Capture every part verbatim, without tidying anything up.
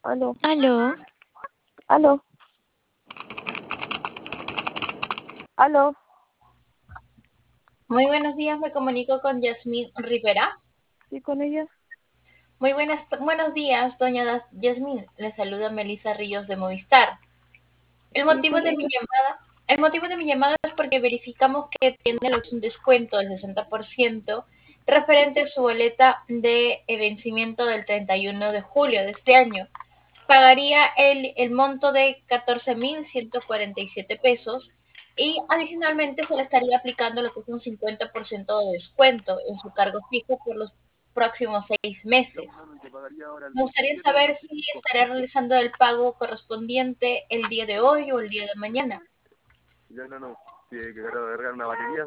Aló, Aló, aló, aló. Muy buenos días, me comunico con Yasmín Rivera. ¿Sí con ella? Muy buenas, buenos días, doña Das- Yasmín. Le saluda Melissa Ríos de Movistar. El Sí motivo con de mi ella. llamada, el motivo de mi llamada es porque verificamos que tiene un descuento del sesenta por ciento referente a su boleta de eh, vencimiento del treinta y uno de julio de este año. Pagaría el, el monto de catorce mil ciento cuarenta y siete pesos y adicionalmente se le estaría aplicando lo que es un cincuenta por ciento de descuento en su cargo fijo por los próximos seis meses. Me gustaría saber si estará realizando el pago correspondiente el día de hoy o el día de mañana. Ya no, no. Tiene que cargar una batería.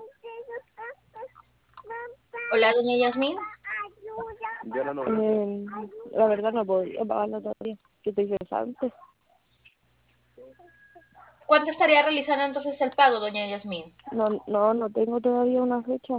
Hola, doña Yasmín. Ya no, no. Eh, la verdad no podría pagarlo todavía. Que estoy cesante. ¿Cuánto estaría realizando entonces el pago, doña Yasmín? No, no, no tengo todavía una fecha.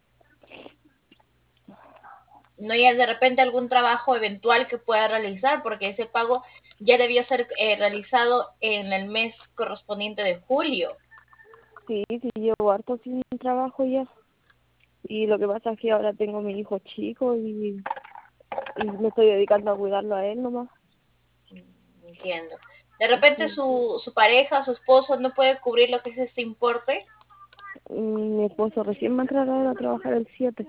No hay de repente algún trabajo eventual que pueda realizar, porque ese pago ya debió ser eh, realizado en el mes correspondiente de julio. Sí, sí, llevo harto sin trabajo ya. Y lo que pasa es que ahora tengo mi hijo chico y, y me estoy dedicando a cuidarlo a él nomás. Entiendo. De repente Sí. su, su pareja, su esposo no puede cubrir lo que es este importe. Y mi esposo recién va a entrar ahora a trabajar el siete.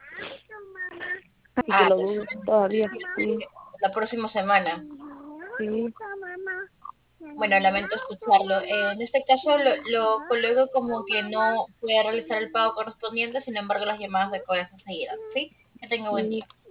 Así que Ah, lo pues, dudo todavía. Sí, la próxima semana. sí, Bueno, lamento escucharlo. Eh, en este caso lo, lo coloco como que no puede realizar el pago correspondiente, sin embargo las llamadas de conejo seguirán, ¿sí? Que tenga buen sí. día.